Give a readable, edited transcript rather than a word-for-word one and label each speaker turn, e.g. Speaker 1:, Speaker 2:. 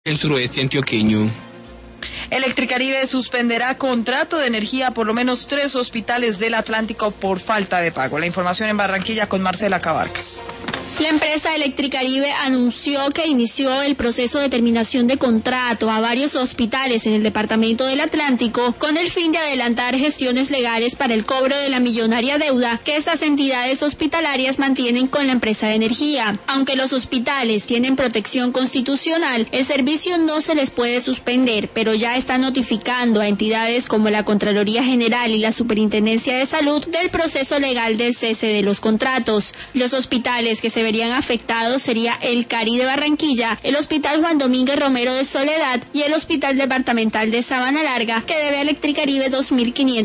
Speaker 1: el suroeste antioqueño.
Speaker 2: Electricaribe suspenderá contrato de energía a por lo menos 3 hospitales del Atlántico por falta de pago. La información en Barranquilla con Marcela Cabarcas.
Speaker 3: La empresa Electricaribe anunció que inició el proceso de terminación de contrato a varios hospitales en el departamento del Atlántico con el fin de adelantar gestiones legales para el cobro de la millonaria deuda que estas entidades hospitalarias mantienen con la empresa de energía. Aunque los hospitales tienen protección constitucional, el servicio no se les puede suspender, pero ya está notificando a entidades como la Contraloría General y la Superintendencia de Salud del proceso legal del cese de los contratos. Los hospitales que se verían afectados sería el Cari de Barranquilla, el Hospital Juan Domínguez Romero de Soledad y el Hospital Departamental de Sabana Larga, que debe a Electricaribe 2.500